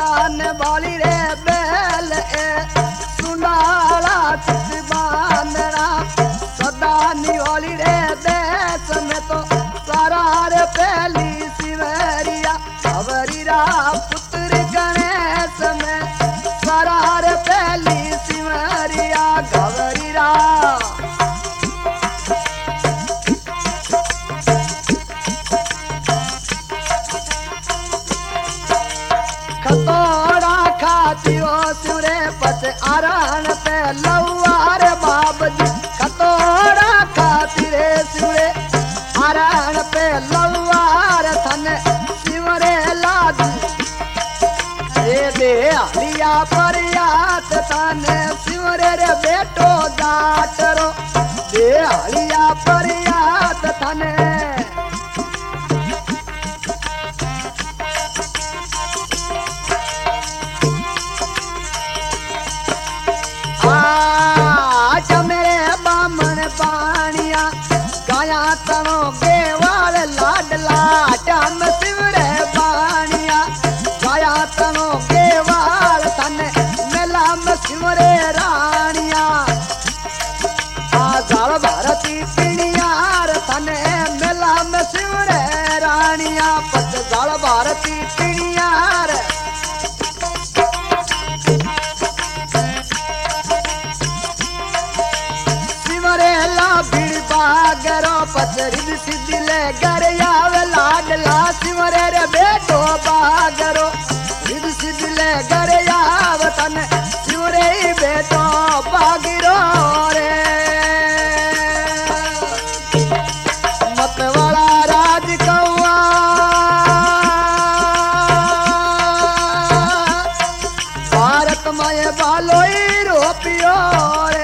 दान वाली रे बेल सुनाला चितबानरा सदा निवाली रे देश में तो सारा रे पहली सिवरिया अवरीरा पुत्र गणेश में सारा रे पहली सिवरिया गवरीरा खतोड़ा खाती हो सुरे पच आरण पे लौआर बाबजी खतोड़ा खाती रे सुरे आरण पे लौआर थन सिमरे लादू दे लिया पर यात थन सिमरे रे बेटो जाटरो दे लिया पर यात थन मेरे बामन पानिया गाया तनो गेवाल लाडला टम सिमरे पानिया गाया तनो गेवाल तने मेला में सिमरे रानिया आजाल भारती पिणियार तने मेला में सिमरे रानिया पच जाल भारती पिणियार बागरो पचरिद सिद्धिले गरियाव लाडला सिमरे रे बेटो बागरो रिद सिद्धिले गरियाव तन सिमरे बेटो बागिरो रे मतवाला राज कौआ भारत में बालोई रोपियो रे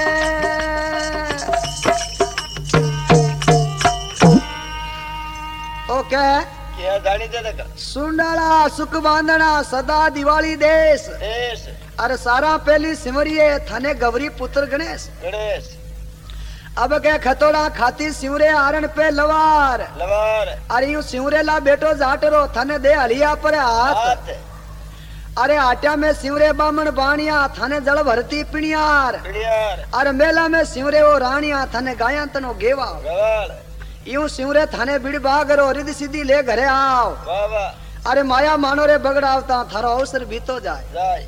क्या गाड़ी दे देगा सुंडाला सुख बांधना सदा दिवाली देश अरे सारा पहली सिमरिये थाने गवरी पुत्र गणेश गणेश अब के खतोड़ा खाती सिमरे आरण पे लवार अरे यूं सिमरे ला बेटो जाटरो थाने दे हलिया पर हाथ अरे आट्या में सिमरे बामण बाणिया थाने जल भरती पिणियार अरे मेला में सिमरे वो रानिया थाने गाया तनो गेवा यूं सिमरे थाने बिड़ बागरो रिद सीधी ले घरे आओ अरे माया मानो रे बगड़ावता थारो अवसर बीतो जाए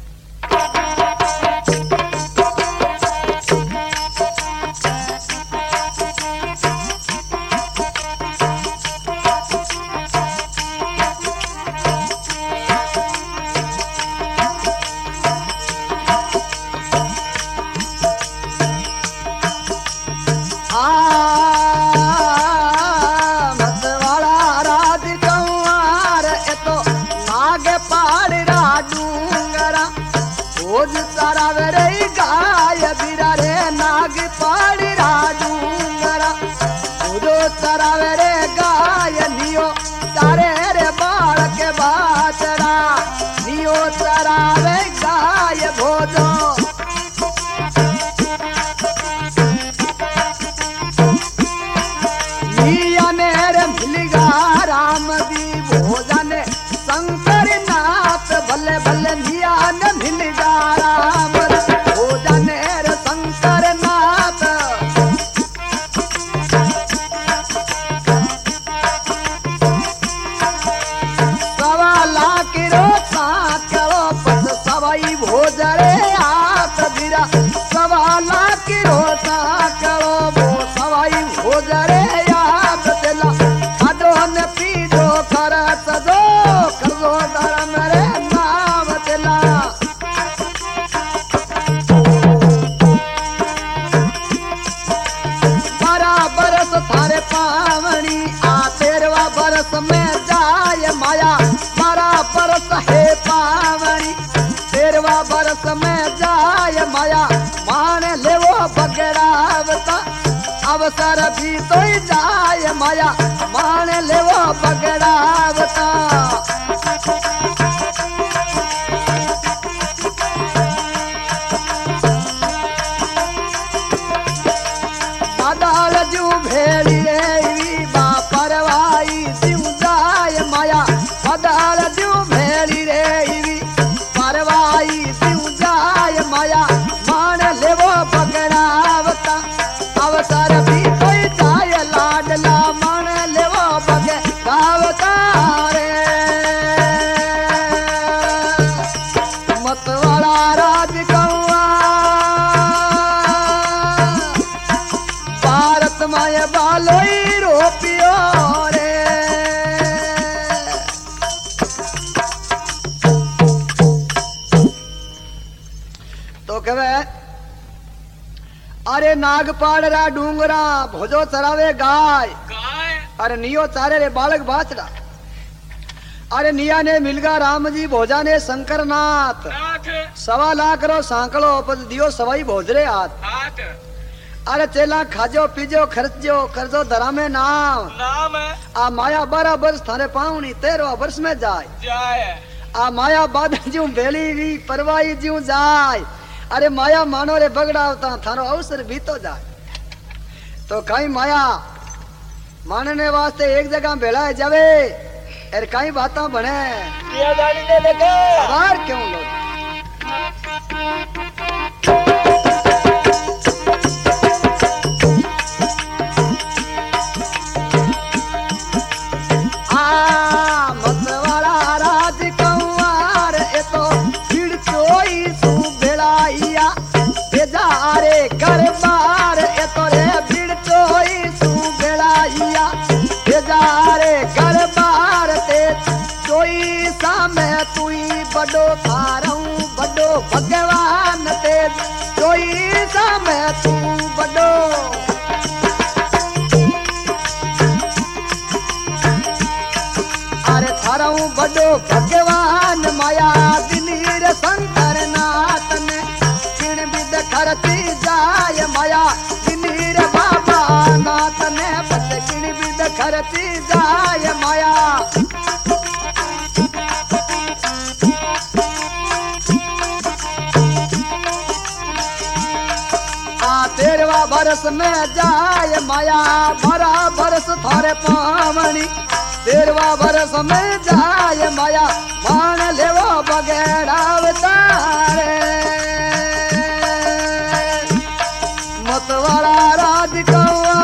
अवसर भी तो जाय माया मान ले वो पकड़ावता बादल जू भेड़ी रे बा परवाई सिउ जाय माया बादल जू भेड़ी रे तो कहे अरे नागपाड़रा डूंगरा भोजो चरावे गाय अरे नियो चारे रे बालक बाचड़ा अरे निया ने मिलगा राम जी भोजा ने शंकर नाथ 1.25 लाख रो सांकलो उपज दियो सवाई भोजरे हाथ अरे चेला खाजो पीजो खर्चो करजो धरा में नाम आ माया 12 वर्ष थारे पावनी 13 वर्ष में जाए आ माया बाद ज्यू बेली री परवाई ज्यू जाए अरे माया मानो रे बगड़ावता थारो अवसर बीतो जाए तो कई माया मानने वास्ते एक जगह भेड़ा जावे अरे कई बाता बने किया जानी दे लगा बाहर क्यों लोग बड़ो थारऊ बड़ो भगवान ते कोई सामे तू बड़ो अरे थारऊ बड़ो भगवान माया दिनीर शंकर नाथ ने किण विद खरती जाय माया दिनीर बाबा नाथ ने बत किण विद खरती जाय माया बरस में जाय माया 12 बरस थारे पावनी 13 बरस में जाय माया मान लेवो बगैरा अवतारे मतवाला राज कौआ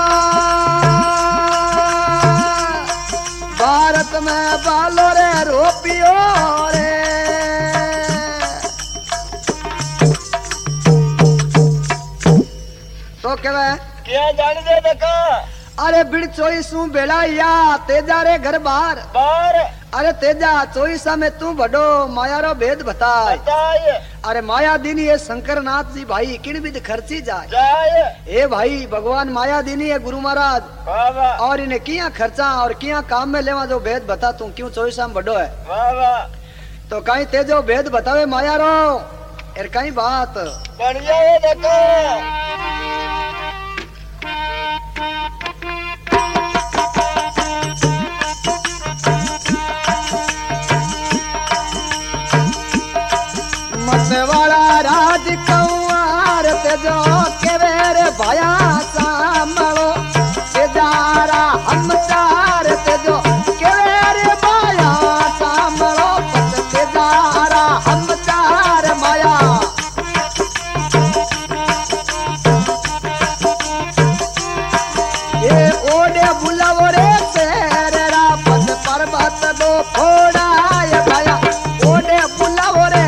भारत में बालो रे रोपियो रे तो क्या जान दे देखा अरे बिड़ 24 बेड़ा या तेजा रे घर बार अरे तेजा 24 में तू बड़ो माया रो भेद बताए अरे माया दीनी है शंकर नाथ जी भाई किण विद खर्ची जाए ए भाई भगवान माया दीनी है गुरु महाराज और इन्हें किया खर्चा और किया काम में लेवा जो भेद बता तू क्यों 24 में बड़ो है तो कहीं तेजो भेद बतावे माया रो एर कहीं बात बढ़िया है देखो मतवाला राज कौआर तेजो केवेर भया सामलो तेजारा हम चार तेजो केवेर भया सामलो तेजारा हम चार माया ये ओडे बुलावो रे तेरा पद पर्वत दो फोड़ा भया ओडे बुलावो रे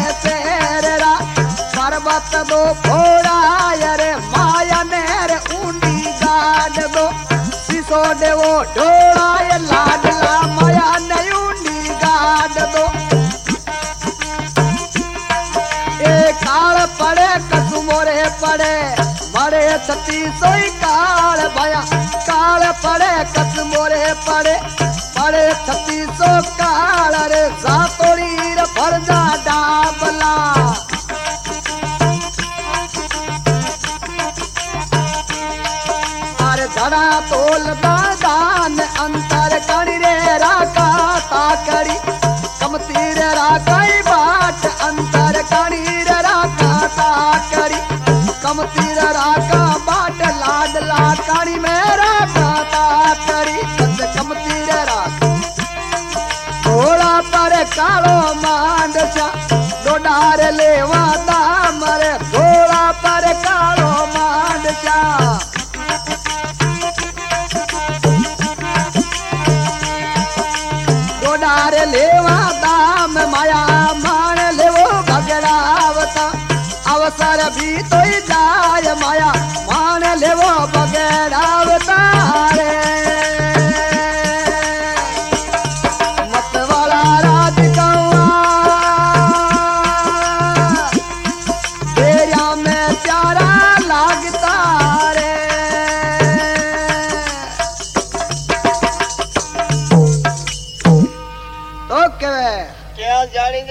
पर्वत दो फोड़ा रे माया ने रे ऊंडी गाड़ दो सिसो दे वो ढोड़ा ये लाडला माया ने ऊंडी गाड़ दो ए काल पड़े कसुमोरे पड़े बड़े 36 काल भया काल पड़े कसुमोरे पड़े बड़े 36 काल रे जातोड़ी रे फरजा डाबला धड़ा तोल दान अंतर करी रे राका ताकरी कमती रे राकाई बाट अंतर करी रे राका ताकरी कमती रे राका बाट लाडला करी में राका ताकरी कमती रे राका थोड़ा पर कालो मांड सा डोडार लेवा दाम रे थोड़ा पर कालो मांड सा डारे लेवा दाम माया मान लेवो भगड़ावता अवसर भी तो जाय माया मान लेवो भगड़ावता रे मतवाला राज कौआ तेरा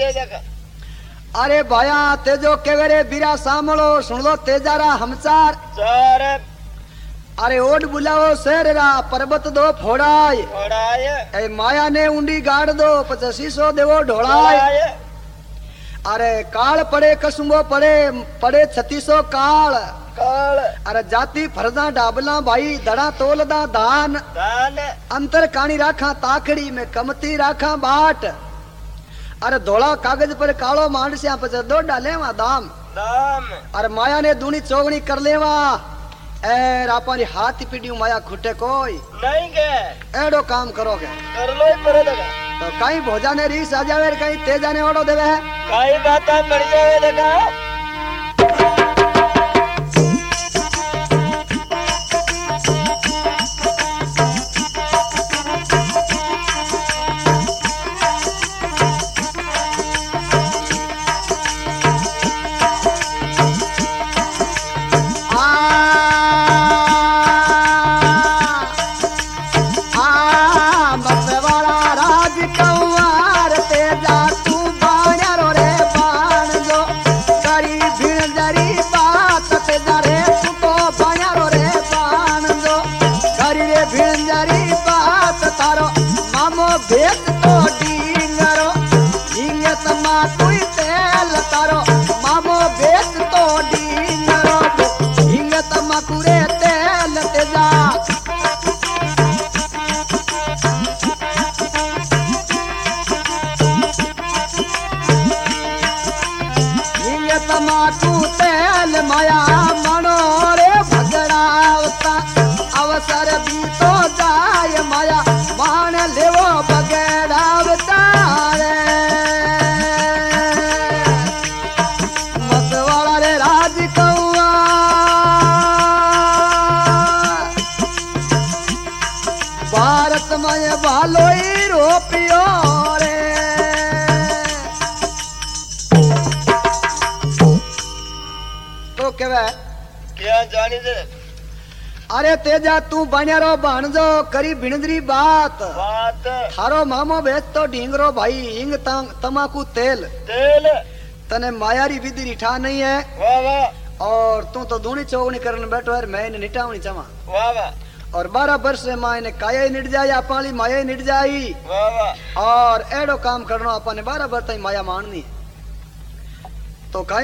दे देखा। अरे भाया तेजो केवरे बीरा सामलो सुन लो तेजारा हमचार चार। अरे ओड बुलाओ शेररा पर्वत दो फोड़ाए ए माया ने उंडी गाड़ दो 8500 देवो ढोड़ाए। अरे काल पड़े कसुंबो पड़े 3600 काल। अरे जाति फरदा डाबला भाई दड़ा तोलदा दान अंतर कानी राखा ताकड़ी में कमती राखा बाट। अरे धोला कागज पर कालो मांड से आप दो डाले वहां दाम। अरे माया ने दूनी चौगनी कर लेवा एर आपरी हाथ पीढ़ी माया खुटे कोई नहीं के एडो काम करोगे कर लो ही पड़ेगा। तो कहीं भोजा ने रीस आ जावे कहीं तेजा ने ओडो देवे है कहीं बात बढ़ जावे देखा। माया मनो रे भगड़ावता अवसर भी तो जाय माया मान लेवो भगड़ावता रे मतवाला रे राज कौआ भारत में भालो ही रोपियो रे। क्या जानी दे। अरे तेजा तू बनियारो भाणजो करी भिणदरी बात थारो मामो बेच तो ढींगरो भाई हिंग तमाकू तेल तने मायारी विधि रिठा नहीं है वाह वाह। और तू तो दूनी चौगनी करने बैठो है मैं इन्हें निटावनी चावा वाह वाह। और 12 वर्ष से माँ ने काया ही निट जाए पाली माया ही निट जाई वाह वाह। और एडो काम करना अपन 12 वर्ष तक माया माननी तो